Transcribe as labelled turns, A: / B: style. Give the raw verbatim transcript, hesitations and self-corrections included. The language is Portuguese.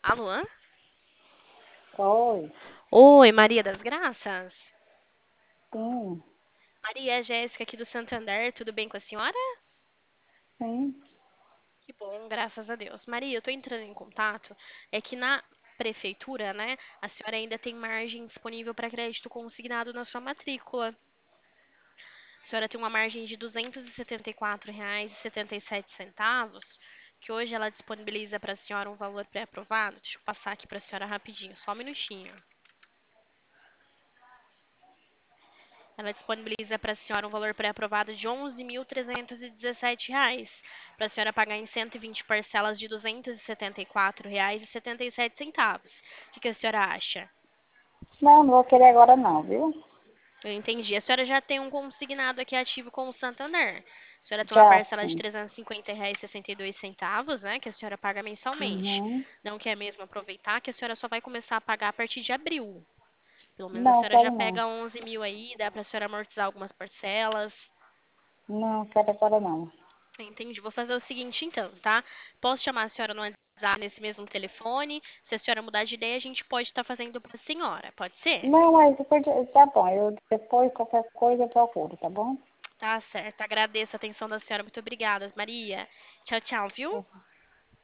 A: Alô?
B: Oi,
A: Oi, Maria das Graças?
B: sim,
A: Maria é Jéssica aqui do Santander, tudo bem com a senhora?
B: sim.
A: Que bom, graças a Deus. Maria, eu tô entrando em contato, é que na prefeitura, né, a senhora ainda tem margem disponível para crédito consignado na sua matrícula. A senhora tem uma margem de duzentos e setenta e quatro reais e setenta e sete centavos, que hoje ela disponibiliza para a senhora um valor pré-aprovado. Deixa eu passar aqui para a senhora rapidinho, só um minutinho. Ela disponibiliza para a senhora um valor pré-aprovado de onze mil trezentos e dezessete reais, para a senhora pagar em cento e vinte parcelas de duzentos e setenta e quatro reais e setenta e sete centavos. O que que a senhora acha?
B: Não, não vou querer agora não, viu?
A: Eu entendi. A senhora já tem um consignado aqui ativo com o Santander. A senhora tem uma
B: Já,
A: parcela de
B: sim.
A: trezentos e cinquenta reais e sessenta e dois centavos, né, que a senhora paga mensalmente.
B: Uhum.
A: Não quer mesmo aproveitar que a senhora só vai começar a pagar a partir de abril. Pelo menos a
B: Não,
A: senhora já
B: quero não.
A: pega onze mil aí, dá para a senhora amortizar algumas parcelas.
B: Não, quero agora não.
A: Entendi. Vou fazer o seguinte então, tá? Posso chamar a senhora no WhatsApp nesse mesmo telefone? Se a senhora mudar de ideia, a gente pode estar fazendo para a senhora. Pode ser?
B: Não, mas depois, tá bom, eu depois qualquer coisa eu procuro, tá bom?
A: Tá certo. Agradeço a atenção da senhora. Muito obrigada, Maria. Tchau, tchau, viu?